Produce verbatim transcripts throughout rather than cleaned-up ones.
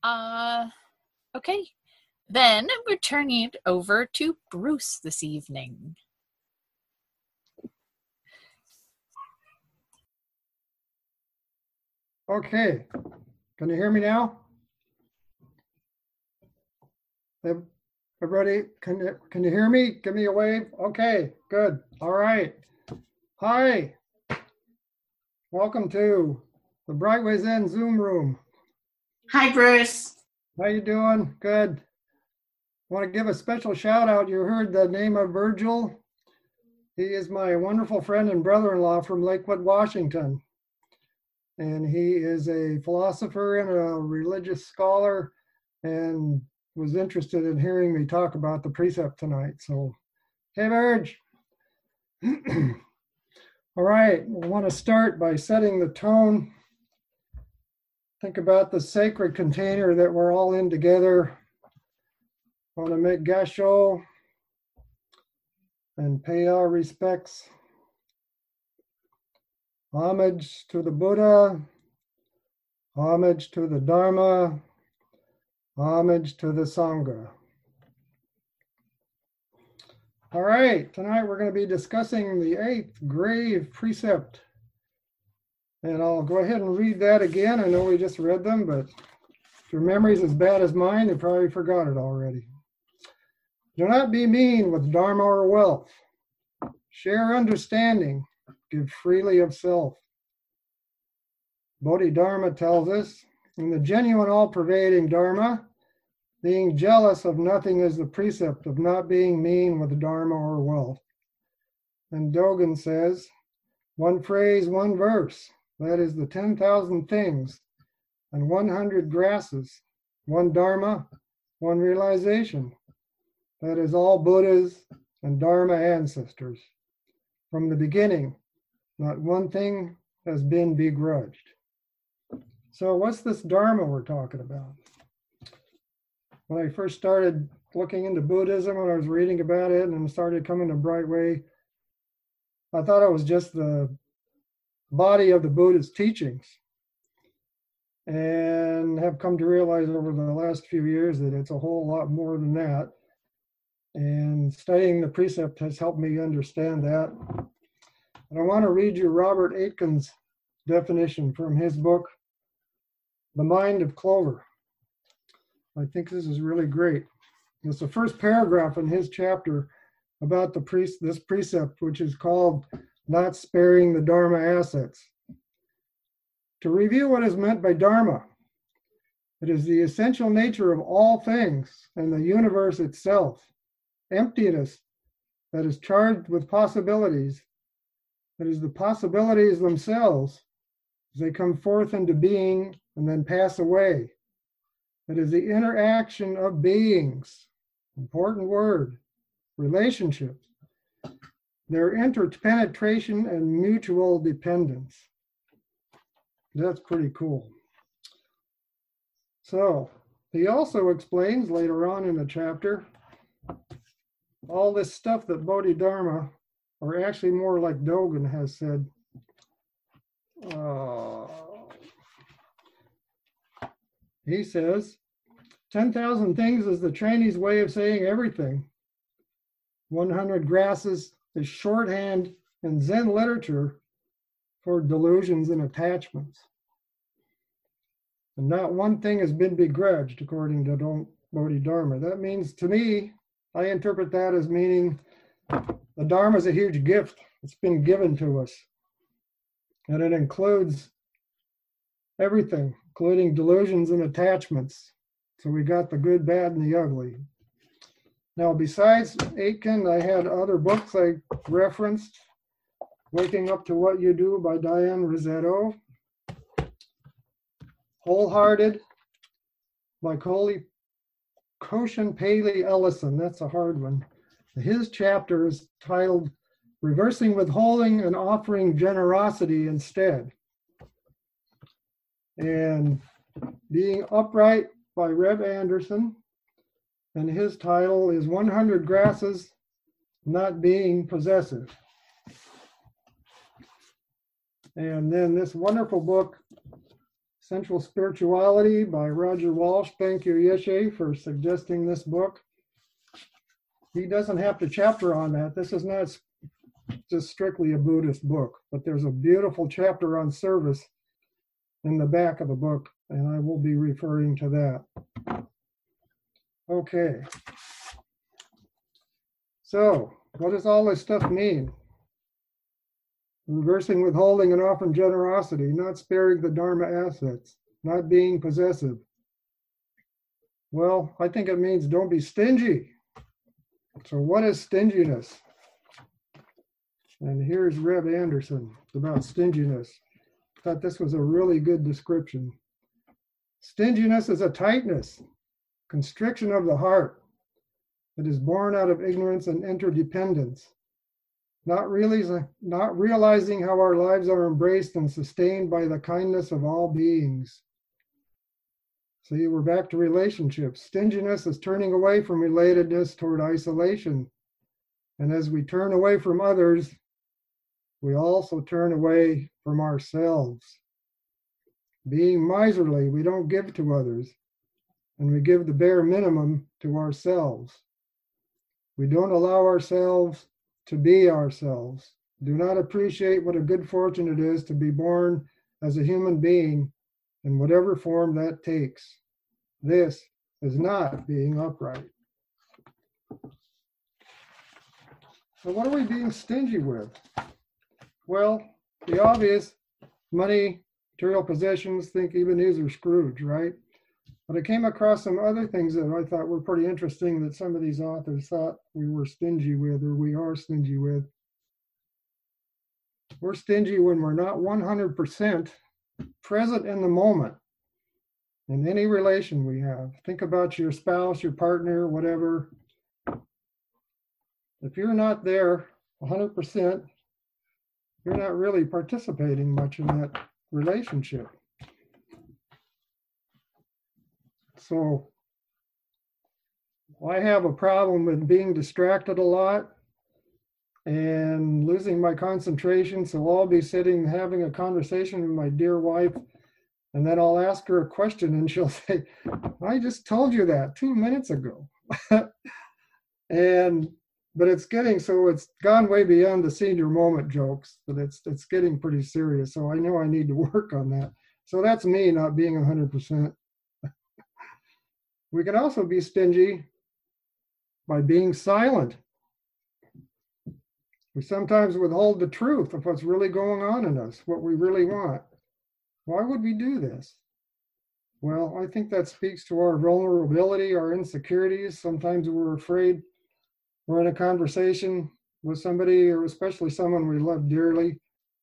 Uh, okay. Then we're turning it over to Bruce this evening. Okay. Can you hear me now? Everybody, can you, can you hear me? Give me a wave. Okay, good. All right. Hi. Welcome to the Brightway Zen Zoom room. Hi, Bruce. How you doing? Good. Want to give a special shout out. You heard the name of Virgil. He is my wonderful friend and brother-in-law from Lakewood, Washington. And he is a philosopher and a religious scholar and was interested in hearing me talk about the precept tonight. So, hey, Virg. All right, I want to start by setting the tone. Think about the sacred container that we're all in together. I want to make gasho and pay our respects. Homage to the Buddha, homage to the Dharma, homage to the Sangha. All right, tonight we're going to be discussing the eighth grave precept. And I'll go ahead and read that again. I know we just read them, but if your memory's as bad as mine, you probably forgot it already. Do not be mean with Dharma or wealth. Share understanding. Give freely of self. Bodhidharma tells us, in the genuine all-pervading Dharma, being jealous of nothing is the precept of not being mean with Dharma or wealth. And Dogen says, one phrase, one verse, that is the ten thousand things, and one hundred grasses, one Dharma, one realization. That is all Buddhas and Dharma ancestors. From the beginning, not one thing has been begrudged. So what's this Dharma we're talking about? When I first started looking into Buddhism, when I was reading about it and started coming to Brightway, I thought it was just the body of the Buddha's teachings. And have come to realize over the last few years that it's a whole lot more than that. And studying the precept has helped me understand that. And I want to read you Robert Aitken's definition from his book, The Mind of Clover. I think this is really great. It's the first paragraph in his chapter about the pre- this precept, which is called Not Sparing the Dharma Assets. To review what is meant by Dharma, it is the essential nature of all things and the universe itself, emptiness that is charged with possibilities. That is the possibilities themselves as they come forth into being and then pass away. That is the interaction of beings, important word, relationships, their interpenetration and mutual dependence. That's pretty cool. So he also explains later on in the chapter all this stuff that Bodhidharma, or actually more like Dogen has said, uh, he says, ten thousand things is the Chinese way of saying everything. one hundred grasses is shorthand in Zen literature for delusions and attachments. And not one thing has been begrudged, according to Bodhidharma. That means, to me, I interpret that as meaning the Dharma is a huge gift. It's been given to us. And it includes everything, including delusions and attachments. So we got the good, bad, and the ugly. Now, besides Aitken, I had other books I referenced. Waking Up to What You Do by Diane Rossetto. Wholehearted by Coley Koshin Paley Ellison. That's a hard one. His chapter is titled Reversing Withholding and Offering Generosity Instead. And Being Upright by Reb Anderson. And his title is one hundred Grasses Not Being Possessive. And then this wonderful book, Sensual Spirituality by Roger Walsh. Thank you, Yeshe, for suggesting this book. He doesn't have to chapter on that. This is not just strictly a Buddhist book, but there's a beautiful chapter on service in the back of the book, and I will be referring to that. Okay. So, what does all this stuff mean? Reversing withholding and offering generosity, not sparing the Dharma assets, not being possessive. Well, I think it means don't be stingy. So what is stinginess? And here's Reb Anderson about stinginess. I thought this was a really good description. Stinginess is a tightness, constriction of the heart that is born out of ignorance and interdependence. Not realizing, not realizing how our lives are embraced and sustained by the kindness of all beings. See, we're back to relationships. Stinginess is turning away from relatedness toward isolation. And as we turn away from others, we also turn away from ourselves. Being miserly, we don't give to others, and we give the bare minimum to ourselves. We don't allow ourselves to be ourselves. Do not appreciate what a good fortune it is to be born as a human being in whatever form that takes. This is not being upright. So what are we being stingy with? Well, the obvious, money, material possessions, think Ebenezer Scrooge, right? But I came across some other things that I thought were pretty interesting that some of these authors thought we were stingy with, or we are stingy with. We're stingy when we're not one hundred percent present in the moment in any relation we have. Think about your spouse, your partner, whatever. If you're not there one hundred percent, you're not really participating much in that relationship. So I have a problem with being distracted a lot and losing my concentration. So I'll be sitting having a conversation with my dear wife, and then I'll ask her a question and she'll say, I just told you that two minutes ago. and but it's getting, so it's gone way beyond the senior moment jokes, but it's it's getting pretty serious. So I know I need to work on that. So that's me not being one hundred percent. We can also be stingy by being silent. We sometimes withhold the truth of what's really going on in us, what we really want. Why would we do this? Well, I think that speaks to our vulnerability, our insecurities. Sometimes we're afraid we're in a conversation with somebody, or especially someone we love dearly,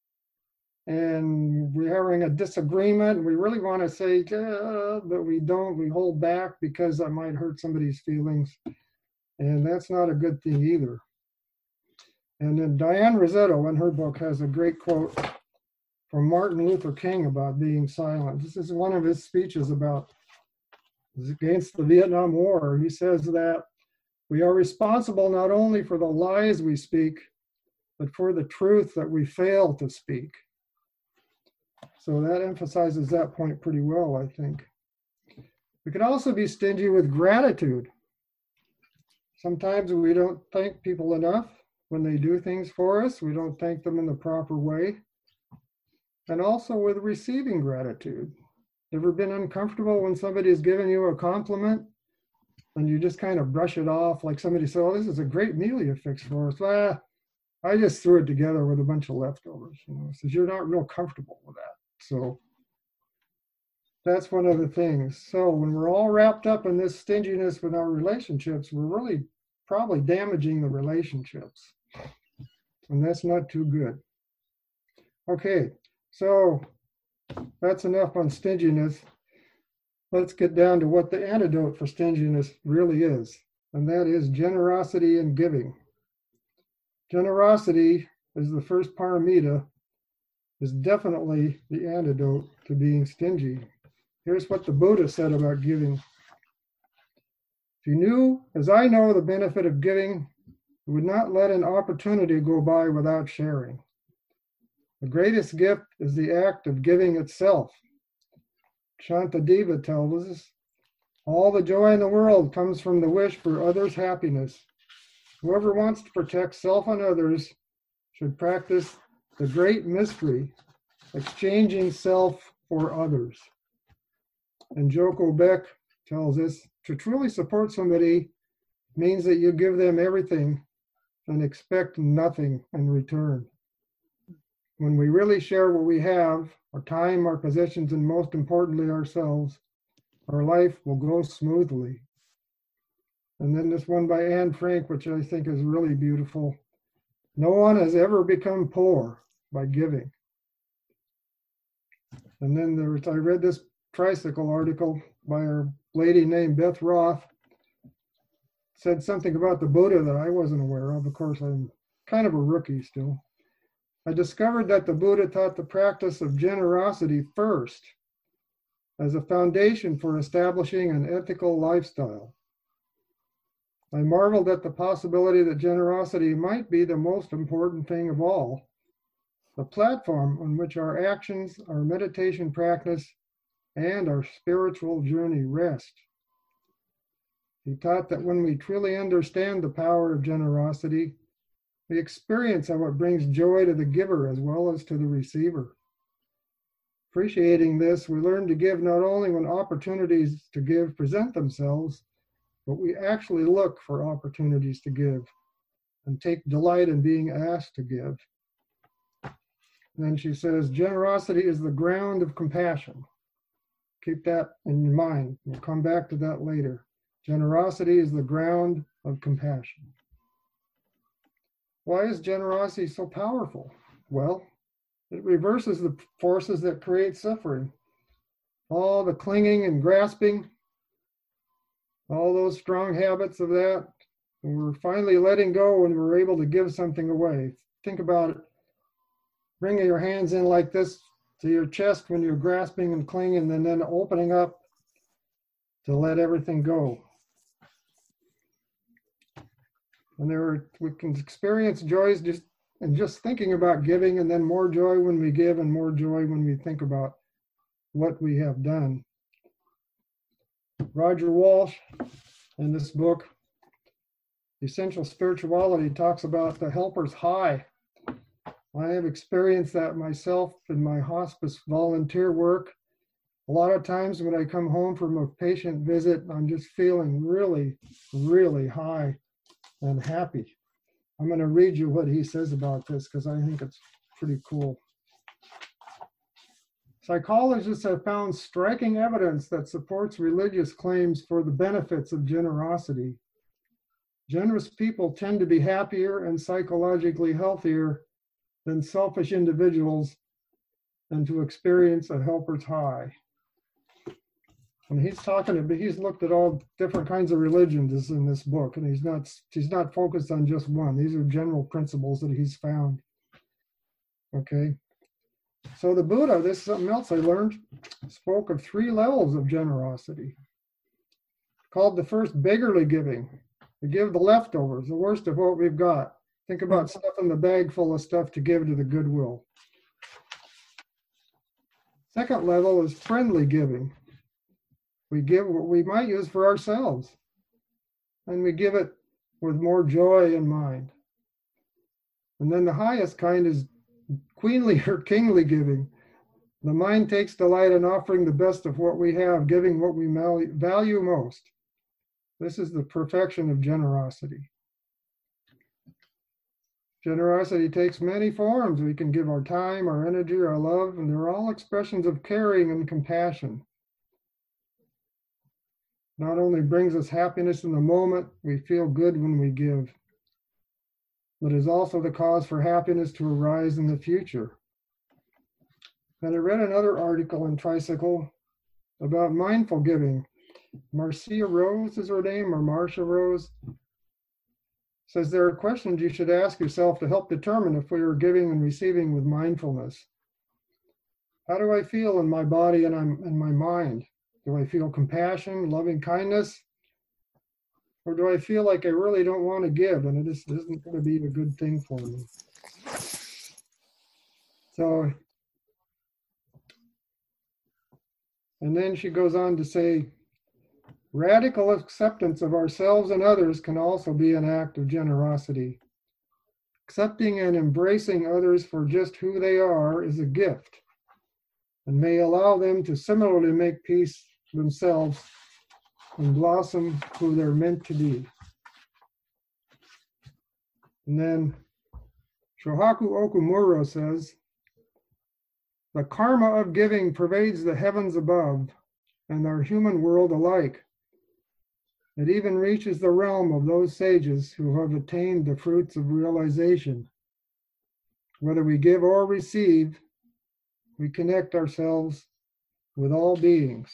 and we're having a disagreement, and we really want to say, uh, but we don't, we hold back because that might hurt somebody's feelings. And that's not a good thing either. And then Diane Rossetto in her book has a great quote from Martin Luther King about being silent. This is one of his speeches about against the Vietnam War. He says that we are responsible not only for the lies we speak, but for the truth that we fail to speak. So that emphasizes that point pretty well, I think. We can also be stingy with gratitude. Sometimes we don't thank people enough when they do things for us. We don't thank them in the proper way. And also with receiving gratitude. Ever been uncomfortable when somebody's given you a compliment and you just kind of brush it off, like somebody said, oh, this is a great meal you fixed for us. Ah, I just threw it together with a bunch of leftovers, you know, says you're not real comfortable with that. So that's one of the things. So when we're all wrapped up in this stinginess with our relationships, we're really probably damaging the relationships. And that's not too good. Okay, so that's enough on stinginess. Let's get down to what the antidote for stinginess really is, and that is generosity and giving. Generosity is the first paramita, is definitely the antidote to being stingy. Here's what the Buddha said about giving. If you knew, as I know, the benefit of giving, you would not let an opportunity go by without sharing. The greatest gift is the act of giving itself. Shantideva tells us, all the joy in the world comes from the wish for others' happiness. Whoever wants to protect self and others should practice the great mystery, exchanging self for others. And Joko Beck tells us, to truly support somebody means that you give them everything and expect nothing in return. When we really share what we have, our time, our possessions, and most importantly, ourselves, our life will go smoothly. And then this one by Anne Frank, which I think is really beautiful. No one has ever become poor by giving. And then there was, I read this tricycle article by a lady named Beth Roth. Said something about the Buddha that I wasn't aware of. Of course, I'm kind of a rookie still. I discovered that the Buddha taught the practice of generosity first as a foundation for establishing an ethical lifestyle. I marveled at the possibility that generosity might be the most important thing of all, the platform on which our actions, our meditation practice, and our spiritual journey rest. He taught that when we truly understand the power of generosity, we experience how it brings joy to the giver as well as to the receiver. Appreciating this, we learn to give not only when opportunities to give present themselves, but we actually look for opportunities to give and take delight in being asked to give. And then she says, generosity is the ground of compassion. Keep that in mind. We'll come back to that later. Generosity is the ground of compassion. Why is generosity so powerful? Well, it reverses the forces that create suffering. All the clinging and grasping, all those strong habits of that, and we're finally letting go when we're able to give something away. Think about it. Bringing your hands in like this to your chest when you're grasping and clinging, and then opening up to let everything go. And there are, we can experience joys just and just thinking about giving, and then more joy when we give and more joy when we think about what we have done. Roger Walsh, in this book, Essential Spirituality, talks about the helper's high. I have experienced that myself in my hospice volunteer work. A lot of times when I come home from a patient visit, I'm just feeling really, really high and happy. I'm going to read you what he says about this because I think it's pretty cool. Psychologists have found striking evidence that supports religious claims for the benefits of generosity. Generous people tend to be happier and psychologically healthier than selfish individuals and to experience a helper's high. And he's talking about, he's looked at all different kinds of religions in this book, and he's not he's not focused on just one. These are general principles that he's found. Okay. So the Buddha, this is something else I learned, spoke of three levels of generosity. Called the first beggarly giving. We give the leftovers, the worst of what we've got. Think about stuffing the bag full of stuff to give to the Goodwill. Second level is friendly giving. We give what we might use for ourselves, and we give it with more joy in mind. And then the highest kind is queenly or kingly giving. The mind takes delight in offering the best of what we have, giving what we value most. This is the perfection of generosity. Generosity takes many forms. We can give our time, our energy, our love, and they're all expressions of caring and compassion. Not only brings us happiness in the moment, we feel good when we give, but is also the cause for happiness to arise in the future. And I read another article in Tricycle about mindful giving. Marcia Rose is her name, or Marcia Rose. Says there are questions you should ask yourself to help determine if we are giving and receiving with mindfulness. How do I feel in my body and in my mind? Do I feel compassion, loving kindness? Or do I feel like I really don't want to give and it just isn't going to be a good thing for me? So, And then she goes on to say, radical acceptance of ourselves and others can also be an act of generosity. Accepting and embracing others for just who they are is a gift and may allow them to similarly make peace themselves and blossom who they're meant to be. And then Shohaku Okumura says, the karma of giving pervades the heavens above and our human world alike. It even reaches the realm of those sages who have attained the fruits of realization. Whether we give or receive, we connect ourselves with all beings.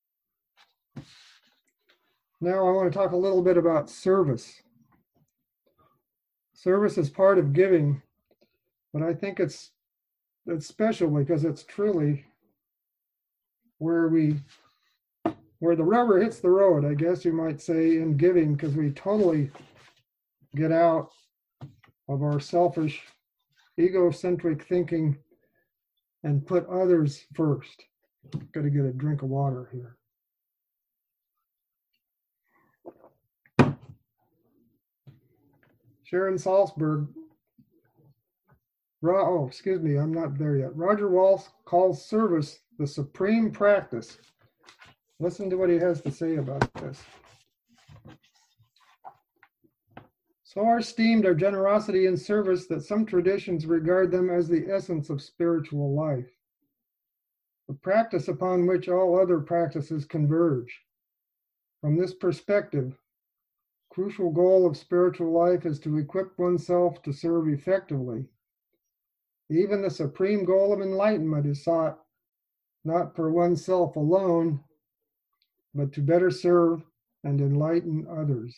Now I want to talk a little bit about service. Service is part of giving, but I think it's it's special because it's truly where we where the rubber hits the road, I guess you might say, in giving, because we totally get out of our selfish, egocentric thinking and put others first. Got to get a drink of water here. Sharon Salzberg, oh, excuse me, I'm not there yet. Roger Walsh calls service the supreme practice. Listen to what he has to say about this. So esteemed are generosity and service that some traditions regard them as the essence of spiritual life, the practice upon which all other practices converge. From this perspective, crucial goal of spiritual life is to equip oneself to serve effectively. Even the supreme goal of enlightenment is sought not for oneself alone, but to better serve and enlighten others.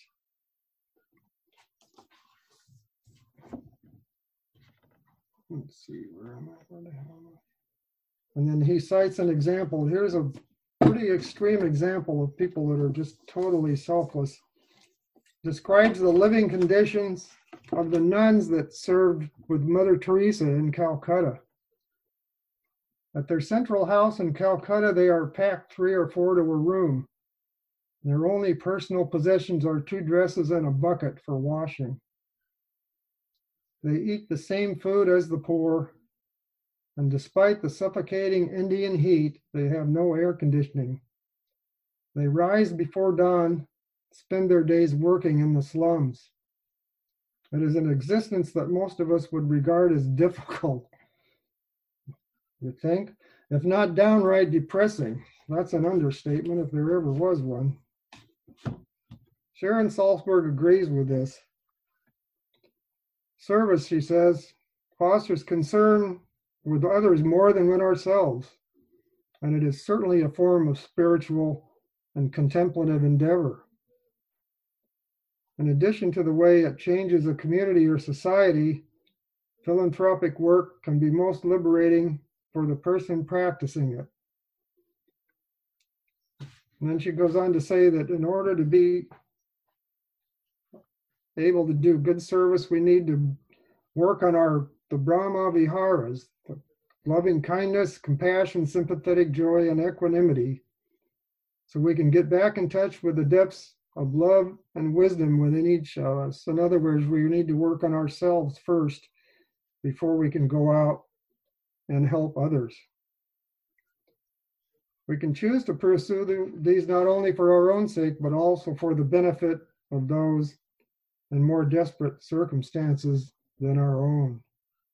Let's see, where am I? Where the hell am I? And then he cites an example. Here's a pretty extreme example of people that are just totally selfless. Describes the living conditions of the nuns that served with Mother Teresa in Calcutta. At their central house in Calcutta, they are packed three or four to a room. Their only personal possessions are two dresses and a bucket for washing. They eat the same food as the poor, and despite the suffocating Indian heat, they have no air conditioning. They rise before dawn, spend their days working in the slums. It is an existence that most of us would regard as difficult. You think? If not downright depressing. That's an understatement if there ever was one. Sharon Salzberg agrees with this. Service, she says, fosters concern with others more than with ourselves, and it is certainly a form of spiritual and contemplative endeavor. In addition to the way it changes a community or society, philanthropic work can be most liberating for the person practicing it. And then she goes on to say that in order to be able to do good service, we need to work on our the Brahma Viharas, the loving kindness, compassion, sympathetic joy, and equanimity, so we can get back in touch with the depths of love and wisdom within each of us. In other words, we need to work on ourselves first before we can go out and help others. We can choose to pursue these not only for our own sake, but also for the benefit of those in more desperate circumstances than our own.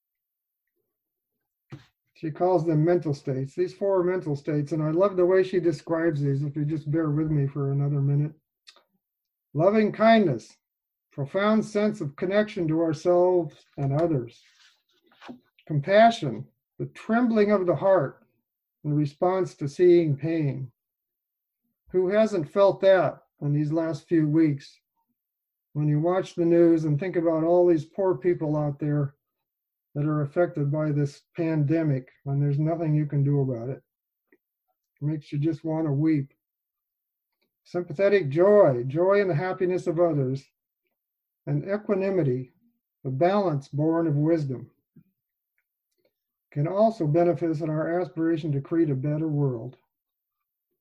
She calls them mental states. These four mental states, and I love the way she describes these, if you just bear with me for another minute. Loving kindness, profound sense of connection to ourselves and others. Compassion, the trembling of the heart in response to seeing pain. Who hasn't felt that in these last few weeks? When you watch the news and think about all these poor people out there that are affected by this pandemic, and there's nothing you can do about it. It makes you just want to weep. Sympathetic joy, joy in the happiness of others, and equanimity, the balance born of wisdom, can also benefit us in our aspiration to create a better world.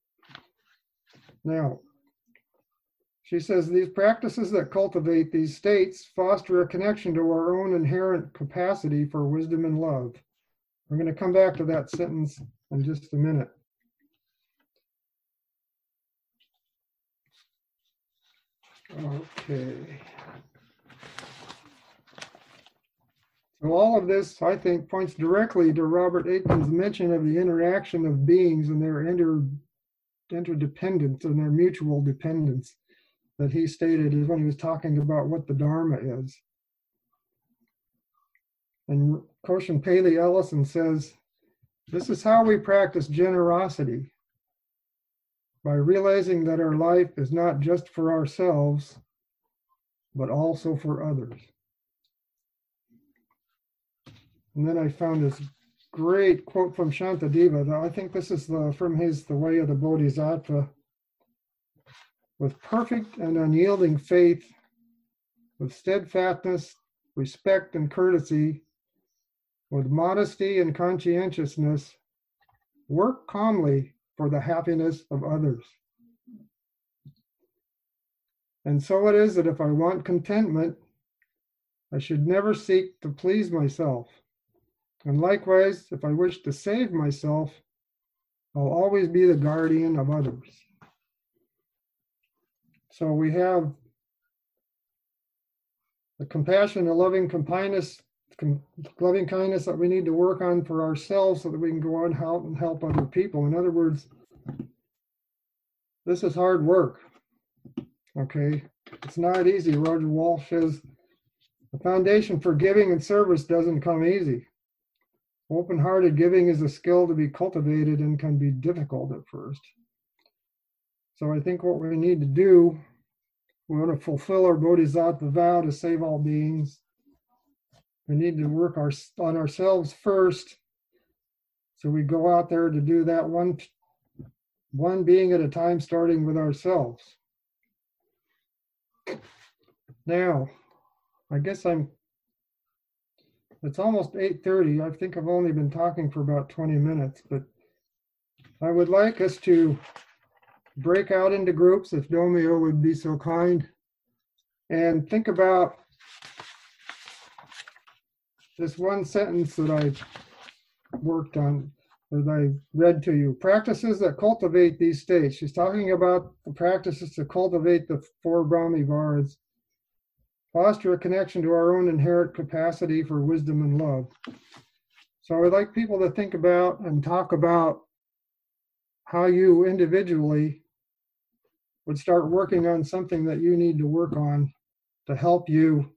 Now, she says these practices that cultivate these states foster a connection to our own inherent capacity for wisdom and love. We're going to come back to that sentence in just a minute. Okay. So all of this, I think, points directly to Robert Aitken's mention of the interaction of beings and their inter, interdependence and their mutual dependence that he stated is when he was talking about what the Dharma is. And Koshin Paley Ellison says, this is how we practice generosity, by realizing that our life is not just for ourselves, but also for others. And then I found this great quote from Shantideva. I think this is the, from his The Way of the Bodhisattva. With perfect and unyielding faith, with steadfastness, respect, and courtesy, with modesty and conscientiousness, work calmly for the happiness of others. And so it is that if I want contentment, I should never seek to please myself. And likewise, if I wish to save myself, I'll always be the guardian of others. So we have the compassion and loving kindness, loving kindness that we need to work on for ourselves so that we can go out and help and help other people. In other words, this is hard work. Okay, it's not easy. Roger Walsh says the foundation for giving and service doesn't come easy. Open-hearted giving is a skill to be cultivated and can be difficult at first. So I think what we need to do, we want to fulfill our bodhisattva vow to save all beings. We need to work our, on ourselves first. So we go out there to do that one, one being at a time, starting with ourselves. Now, I guess I'm, it's almost eight thirty. I think I've only been talking for about twenty minutes, but I would like us to break out into groups, if Domio would be so kind, and think about this one sentence that I worked on, that I read to you. Practices that cultivate these states. She's talking about the practices to cultivate the four Brahmi-Viharas, foster a connection to our own inherent capacity for wisdom and love. So I'd like people to think about and talk about how you individually would start working on something that you need to work on to help you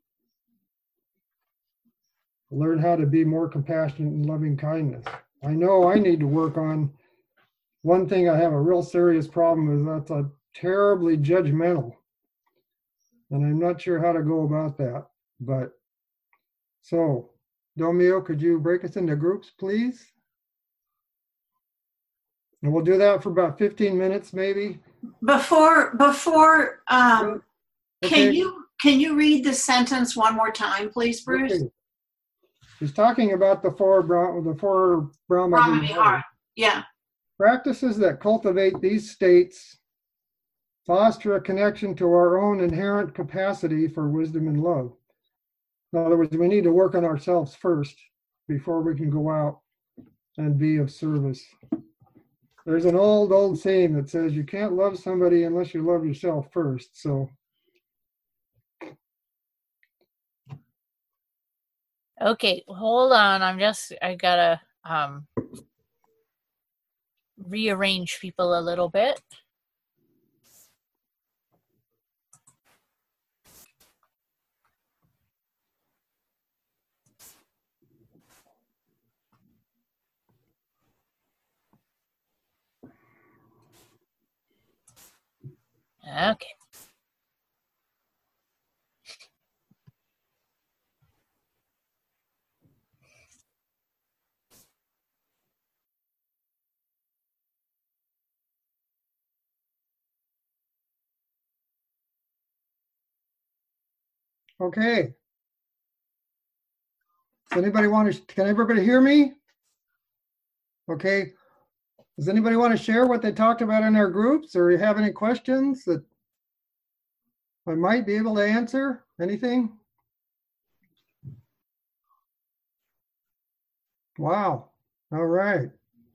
learn how to be more compassionate and loving kindness. I know I need to work on one thing. I have a real serious problem with that's a terribly judgmental. And I'm not sure how to go about that. But so, Domio, could you break us into groups, please? And we'll do that for about fifteen minutes, maybe. Before, before, um, Okay. can you, can you read the sentence one more time, please, Bruce? Okay. He's talking about the four, Bra- the four Brahma Brahma Viharas. Vihara. Yeah. Practices that cultivate these states foster a connection to our own inherent capacity for wisdom and love. In other words, we need to work on ourselves first before we can go out and be of service. There's an old, old saying that says you can't love somebody unless you love yourself first. So, Okay, hold on. I'm just, I gotta um, rearrange people a little bit. Okay. okay. Does anybody want to, can everybody hear me? Okay. Does anybody want to share what they talked about in their groups, or you have any questions that I might be able to answer? Anything? Wow. All right.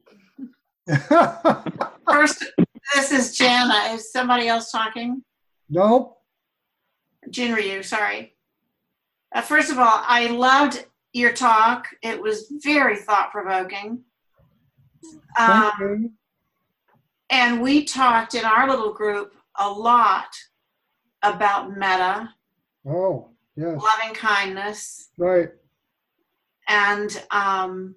First, this is Jana. Is somebody else talking? Nope. Jinryu, sorry. Uh, first of all, I loved your talk. It was very thought-provoking. Thank Um, you. and we talked in our little group a lot about metta, Oh, yes. loving kindness, Right. and um,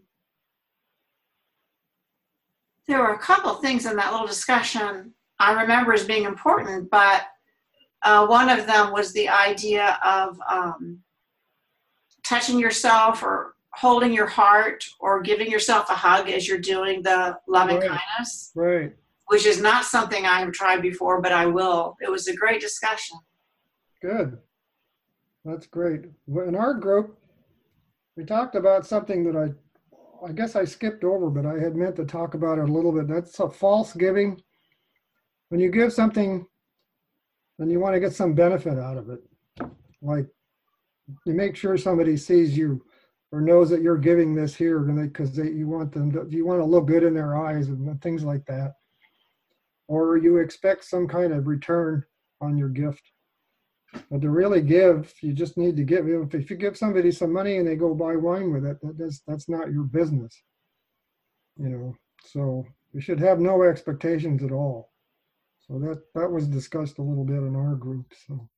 there were a couple of things in that little discussion I remember as being important, but uh, one of them was the idea of um, touching yourself or holding your heart or giving yourself a hug as you're doing the loving Right. kindness, Right. which is not something I have tried before, but I will. It was a great discussion. Good. That's great. In our group, we talked about something that I, I guess I skipped over, but I had meant to talk about it a little bit. That's a false giving. When you give something, then you want to get some benefit out of it. Like you make sure somebody sees you or knows that you're giving this here because you want them to, you want to look good in their eyes and things like that. Or you expect some kind of return on your gift. But to really give, you just need to give. If you give somebody some money and they go buy wine with it, that is, that's not your business. You know, so you should have no expectations at all. So that, that was discussed a little bit in our group. So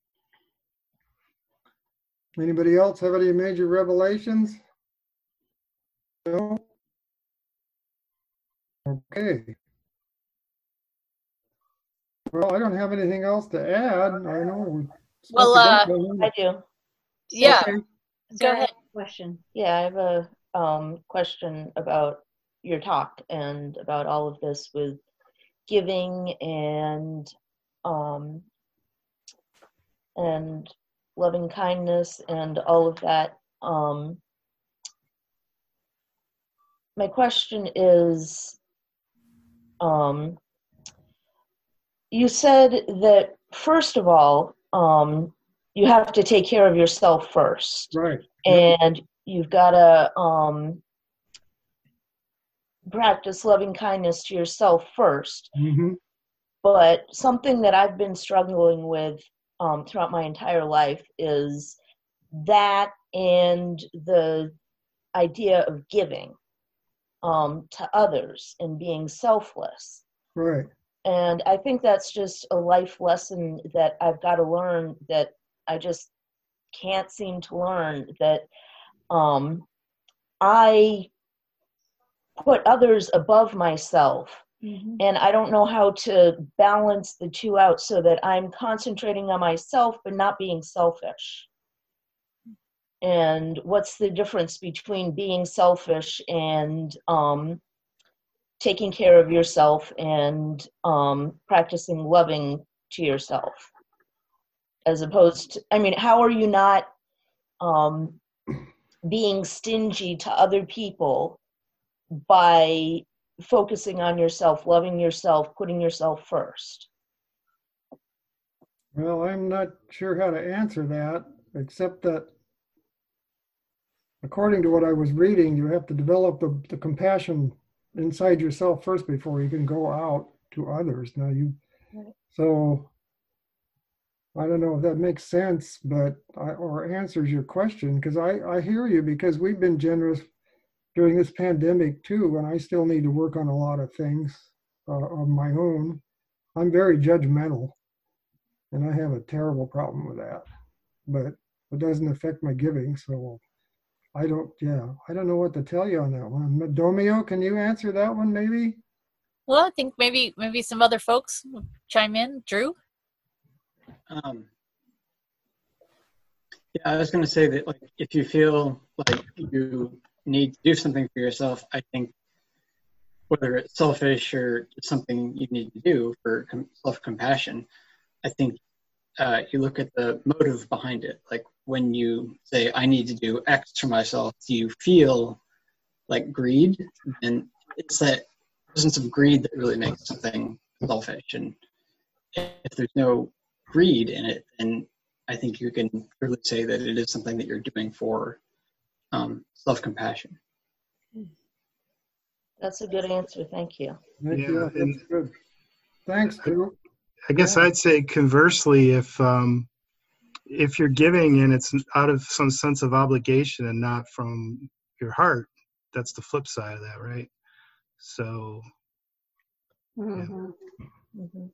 anybody else have any major revelations? No? Okay. Well, I don't have anything else to add. I know. we Well, uh, I do. yeah, Okay. go Sarah, I ahead. have a question. Yeah, I have a um, question about your talk and about all of this with giving and um, and loving kindness and all of that. Um, my question is, um, you said that first of all, um, you have to take care of yourself first. Right. And you've got to um, practice loving kindness to yourself first. Mm-hmm. But something that I've been struggling with um, throughout my entire life is that and the idea of giving um, to others and being selfless. Right. And I think that's just a life lesson that I've got to learn, that I just can't seem to learn, that um, I put others above myself. Mm-hmm. And I don't know how to balance the two out so that I'm concentrating on myself but not being selfish. And what's the difference between being selfish and um, taking care of yourself and um, practicing loving to yourself? As opposed to, I mean, how are you not um, being stingy to other people by focusing on yourself, loving yourself, putting yourself first? Well, I'm not sure how to answer that, except that according to what I was reading, you have to develop the, the compassion inside yourself first before you can go out to others. Now you, right. So I don't know if that makes sense, but I, or answers your question, because I, I hear you, because we've been generous during this pandemic too, and I still need to work on a lot of things uh, of my own. I'm very judgmental, and I have a terrible problem with that, but it doesn't affect my giving, so I don't, yeah, I don't know what to tell you on that one. Domio, can you answer that one maybe? Well, I think maybe maybe some other folks will chime in. Drew? Um, yeah, I was going to say that, like, if you feel like you need to do something for yourself, I think whether it's selfish or something you need to do for self-compassion, I think uh, you look at the motive behind it. Like when you say, I need to do X for myself, do you feel like greed? And it's that presence of greed that really makes something selfish. And if there's no greed in it, then I think you can really say that it is something that you're doing for um, self-compassion. That's a good answer. Thank you. Thank Yeah, you. and- That's good. Thanks, Drew. I guess Yeah. I'd say conversely, if um, if you're giving and it's out of some sense of obligation and not from your heart, that's the flip side of that, right? So Mhm. Mhm.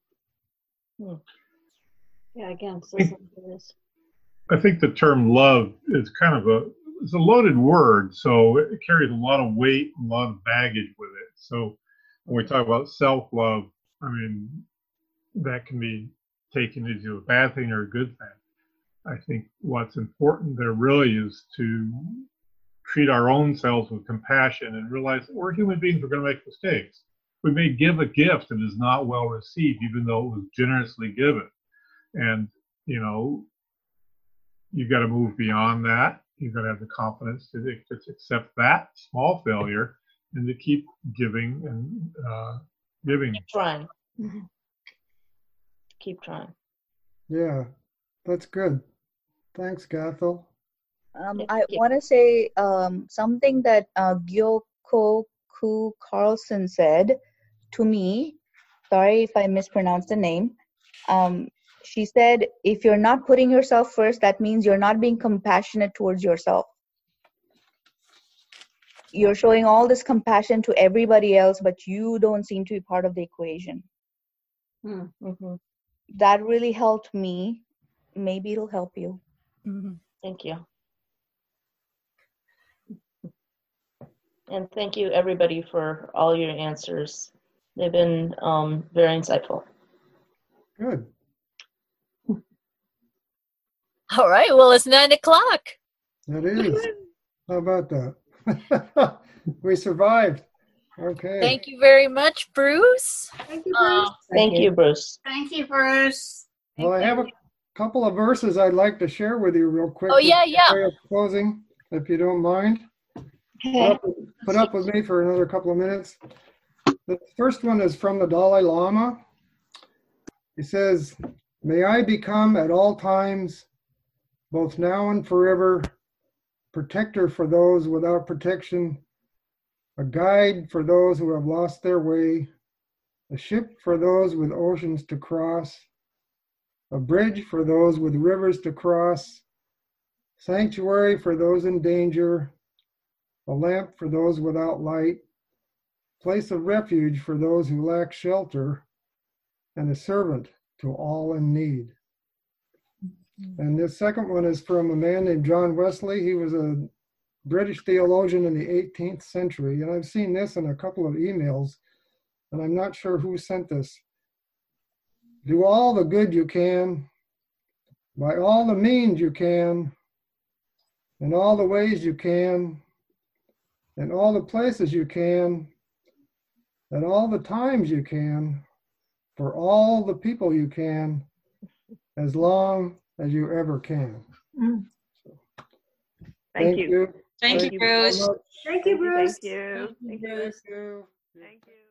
Yeah, again, so Think- something is- I think the term love is kind of a it's a loaded word, so it carries a lot of weight and a lot of baggage with it. So when we talk about self-love, I mean, that can be taken as a bad thing or a good thing. I think what's important there really is to treat our own selves with compassion and realize that we're human beings, we're going to make mistakes. We may give a gift that is not well received, even though it was generously given. And, you know, you've got to move beyond that. You've got to have the confidence to just accept that small failure and to keep giving and uh, giving. Keep trying. Mhm. Keep trying. Yeah, that's good. Thanks, Gathel. Um, Yep, I yep. want to say um, something that uh, Gyoko Ku Carlson said to me. Sorry if I mispronounced the name. Um, she said, if you're not putting yourself first, that means you're not being compassionate towards yourself. You're showing all this compassion to everybody else, but you don't seem to be part of the equation. Mm. Mhm. That really helped me. Maybe it'll help you. Mhm. Thank you. And thank you, everybody, for all your answers. They've been um, very insightful. Good. All right. Well, it's nine o'clock. That is. How about that? We survived. Okay. Thank you very much, Bruce. Thank you, Uh, Bruce. Thank you, Bruce. Thank you, Bruce. Well, I have a couple of verses I'd like to share with you real quick. Oh, yeah, yeah. Way of closing, if you don't mind. Put Okay. up, put up with me for another couple of minutes. The first one is from the Dalai Lama. He says, "May I become at all times, both now and forever, protector for those without protection, a guide for those who have lost their way, a ship for those with oceans to cross, a bridge for those with rivers to cross, sanctuary for those in danger, a lamp for those without light, place of refuge for those who lack shelter, and a servant to all in need." And this second one is from a man named John Wesley. He was a British theologian in the eighteenth century. And I've seen this in a couple of emails, and I'm not sure who sent this. "Do all the good you can, by all the means you can, in all the ways you can, in all the places you can, at all the times you can, for all the people you can, as long as you ever can." Mm. Thank you. Thank you, very Bruce. much. Thank you, Bruce. Thank you. Thank you. Thank you.